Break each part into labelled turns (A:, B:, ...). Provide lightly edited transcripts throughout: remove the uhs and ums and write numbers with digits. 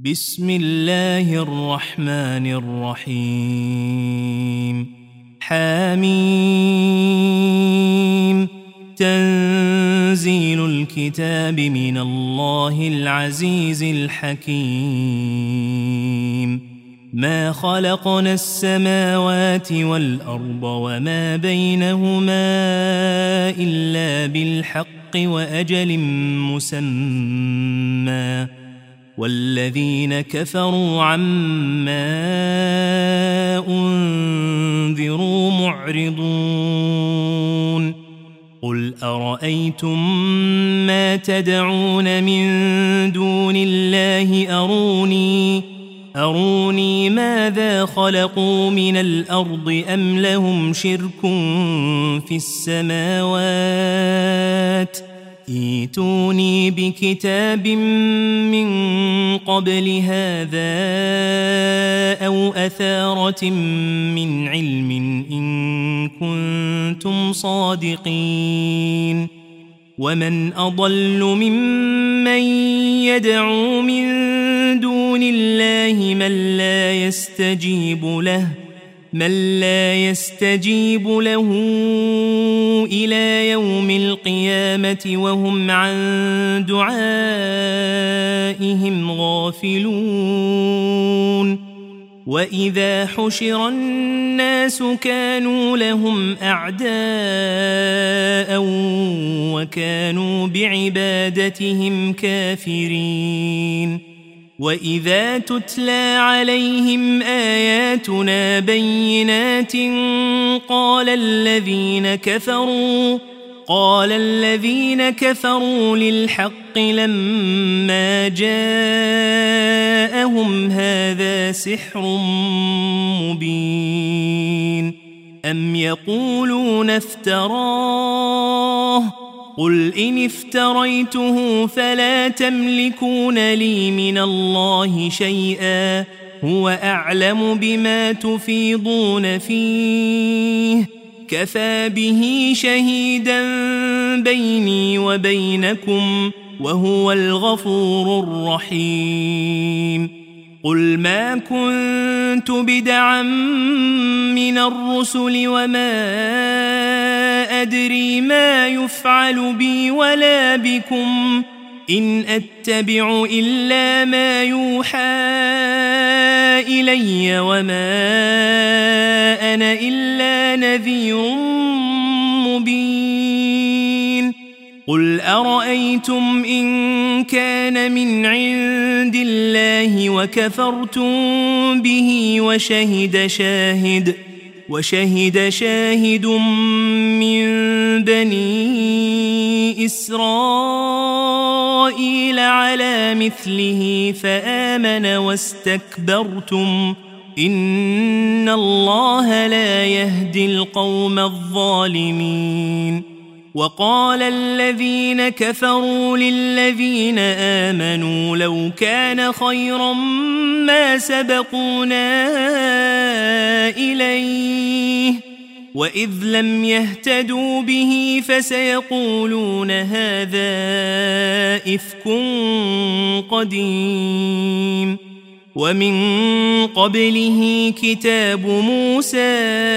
A: بسم الله الرحمن الرحيم حميم تنزيل الكتاب من الله العزيز الحكيم ما خلقنا السماوات والأرض وما بينهما إلا بالحق وأجل مسمى والذين كفروا عما أنذروا معرضون قل أرأيتم ما تدعون من دون الله أروني ماذا خلقوا من الأرض أم لهم شرك في السماوات ائتوني بكتاب من قبل هذا أو أثارة من علم إن كنتم صادقين ومن أضل ممن يدعو من دون الله من لا يستجيب له إلى يوم القيامة وهم عن دعائهم غافلون وإذا حشر الناس كانوا لهم أعداء وكانوا بعبادتهم كافرين وإذا تتلى عليهم آياتنا بينات قال الذين كفروا للحق لما جاءهم هذا سحر مبين أم يقولون افتراه قل إن افتريته فلا تملكون لي من الله شيئا هو أعلم بما تفيضون فيه كفى به شهيدا بيني وبينكم وهو الغفور الرحيم قل ما كنت بدعا من الرسل وما أدري ما يفعل بي ولا بكم إن أتبع إلا ما يوحى إلي وما أنا إلا نذير مبين قل أرأيتم إن كان من عند الله وكفرتم به وشهد شاهد من بني إسرائيل على مثله فآمن واستكبرتم إن الله لا يهدي القوم الظالمين وقال الذين كفروا للذين آمنوا لو كان خيرا ما سبقونا إليه وإذ لم يهتدوا به فسيقولون هذا إفك قديم ومن قبله كتاب موسى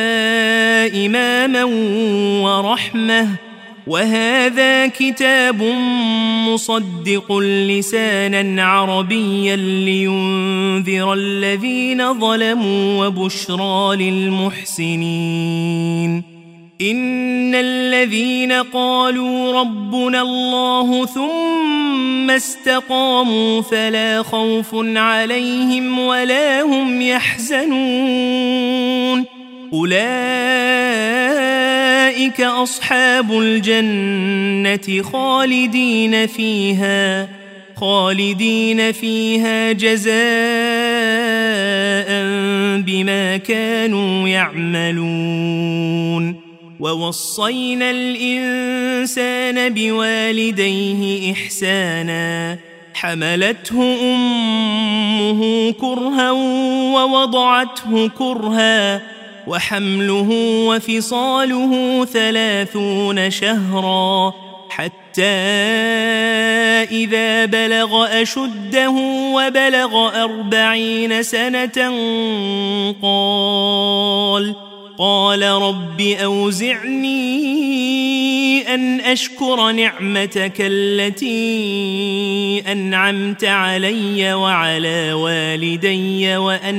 A: إماما ورحمة وهذا كتاب مصدق لسانا عربيا لينذر الذين ظلموا وبشرى للمحسنين إن الذين قالوا ربنا الله ثم استقاموا فلا خوف عليهم ولا هم يحزنون أولئك أصحاب الجنة خالدين فيها جزاء بما كانوا يعملون ووصينا الإنسان بوالديه إحسانا حملته أمه كرها ووضعته كرها وحمله وفصاله 30 شهرا حتى إذا بلغ أشده وبلغ 40 سنة قال رب أوزعني أن أشكر نعمتك التي أنعمت علي وعلى والدي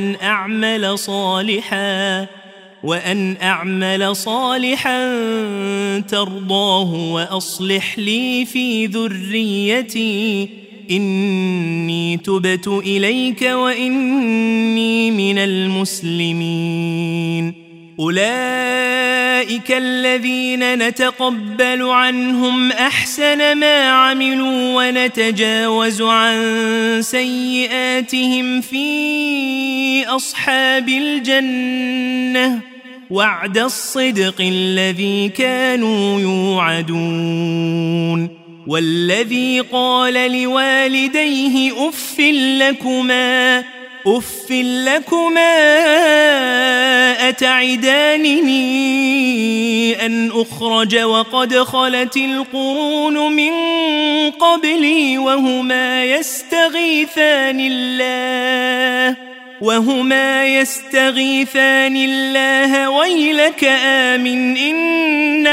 A: وأن أعمل صالحا ترضاه وأصلح لي في ذريتي إني تبت إليك وإني من المسلمين. أولئك الذين نتقبل عنهم أحسن ما عملوا ونتجاوز عن سيئاتهم في أصحاب الجنة وعد الصدق الذي كانوا يوعدون. والذي قال لوالديه أف لكما أتعدانني أن أخرج وقد خلت القرون من قبلي وهما يستغيثان الله ويلك آمن إن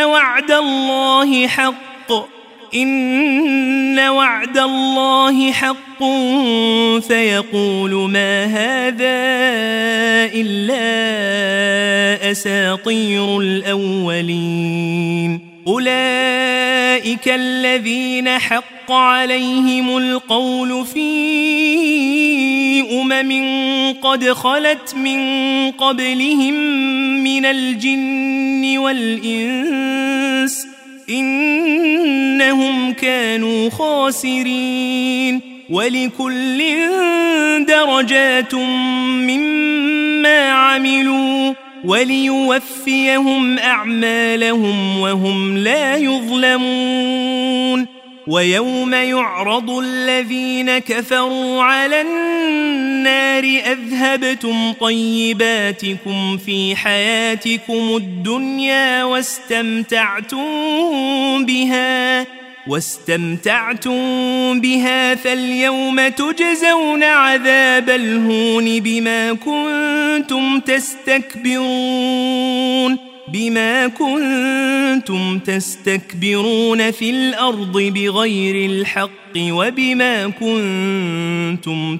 A: وعد الله حق فيقول ما هذا إلا أساطير الأولين. أولئك الذين حق عليهم القول في قد خلت من قبلهم من الجن والإنس إنهم كانوا خاسرين. ولكل درجات مما عملوا وليوفيهم أعمالهم وهم لا يظلمون. ويوم يعرض الذين كفروا على النار أذهبتم طيباتكم في حياتكم الدنيا واستمتعتم بها فاليوم تجزون عذاب الهون بما كنتم تستكبرون في الأرض بغير الحق وبما كنتم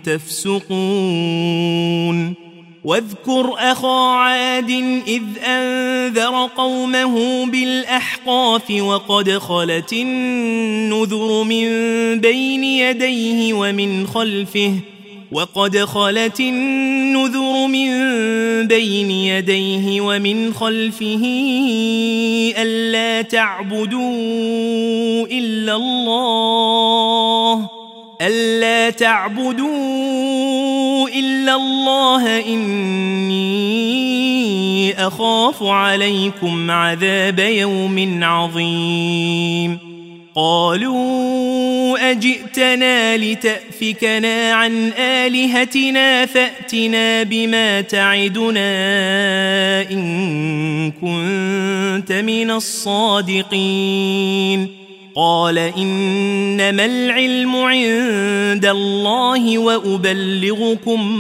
A: تفسقون. واذكر أخا عاد إذ أنذر قومه بالأحقاف وقد خلت النذر من بين يديه ومن خلفه ألا تعبدوا إلا الله إني أخاف عليكم عذاب يوم عظيم. قالوا أجئتنا لتأفكنا عن آلهتنا فأتنا بما تعدنا إن كنت من الصادقين. قال إنما العلم عند الله وأبلغكم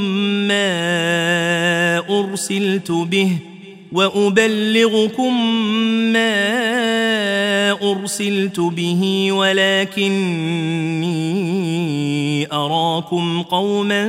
A: ما أرسلت به ولكني أراكم قوما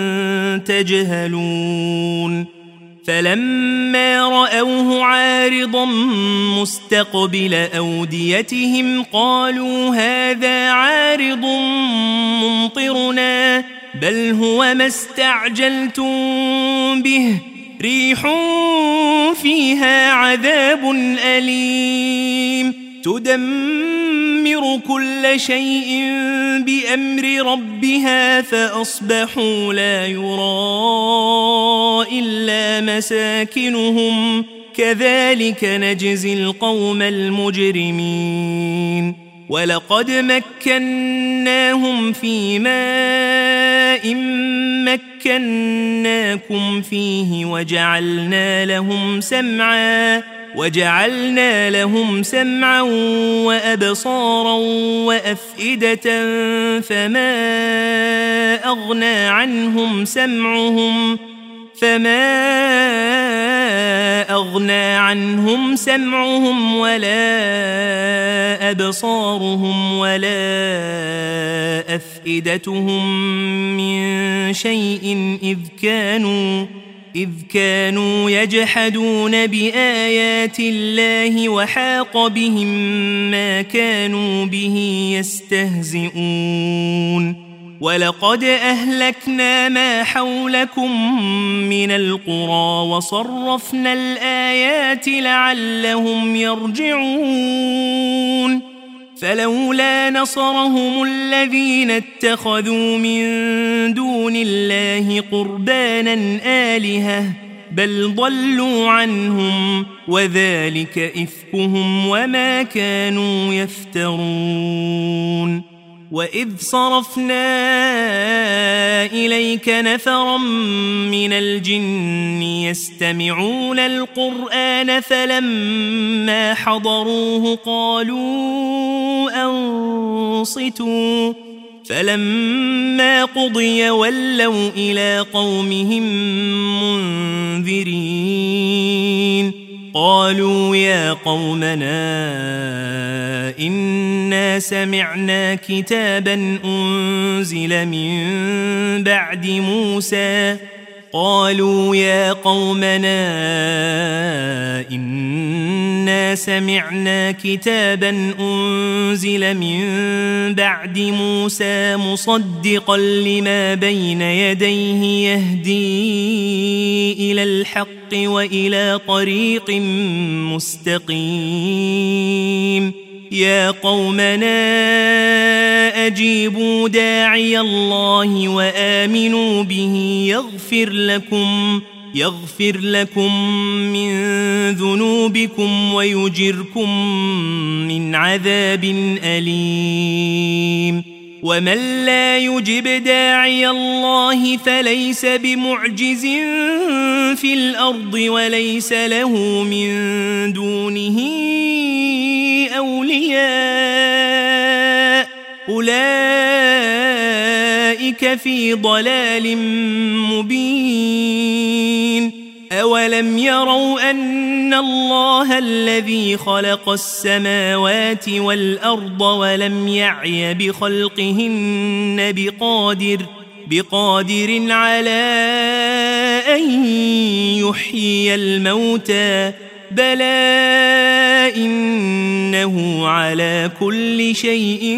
A: تجهلون. فلما رأوه عارضا مستقبل أوديتهم قالوا هذا عارض ممطرنا بل هو ما استعجلتم به ريح فيها عذاب أليم تدمر كل شيء بأمر ربها فأصبحوا لا يرى إلا مساكنهم كذلك نجزي القوم المجرمين. ولقد مكناهم في ماء مكناكم فيه وجعلنا لهم وجعلنا لهم سمعا وأبصارا وأفئدة فما أغنى عنهم سمعهم ولا أبصارهم ولا أفئدتهم من شيء إذ كانوا يجحدون بآيات الله وحاق بهم ما كانوا به يستهزئون ولقد أهلكنا ما حولكم من القرى وصرفنا الآيات لعلهم يرجعون فلولا نصرهم الذين اتخذوا من دون الله قربانا آلهة بل ضلوا عنهم وذلك إفكهم وما كانوا يفترون وإذ صرفنا إليك نفرا من الجن يستمعون القرآن فلما حضروه قالوا أنصتوا فلما قضي ولوا إلى قومهم منذرين قالوا يا قومنا إنا سمعنا كتابا أنزل من بعد موسى مصدقا لما بين يديه يهدي إلى الحق وإلى طريق مستقيم يا قومنا أجيبوا داعي الله وآمنوا به يغفر لكم من ذنوبكم ويجركم من عذاب أليم ومن لا يجب داعي الله فليس بمعجز في الأرض وليس له من دونه أولياء أولئك في ضلال مبين أولم يروا أن الله الذي خلق السماوات والأرض ولم يعي بخلقهن بقادر على أن يحيي الموتى بلى إنه على كل شيء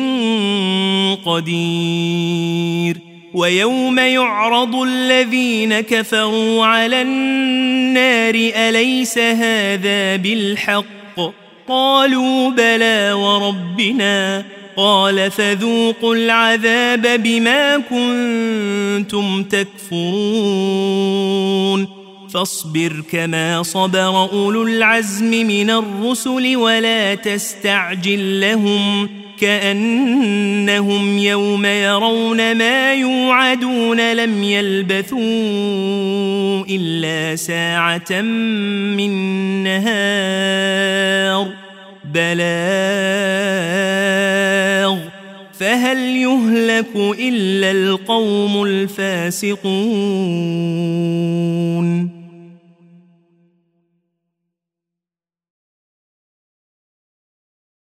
A: قدير ويوم يعرض الذين كفروا على النار أليس هذا بالحق قالوا بلى وربنا قال فذوقوا العذاب بما كنتم تكفرون فاصبر كما صبر أولو العزم من الرسل ولا تستعجل لهم كأنهم يوم يرون ما يوعدون لم يلبثوا إلا ساعة من نهار بلاغ فهل يهلك إلا القوم الفاسقون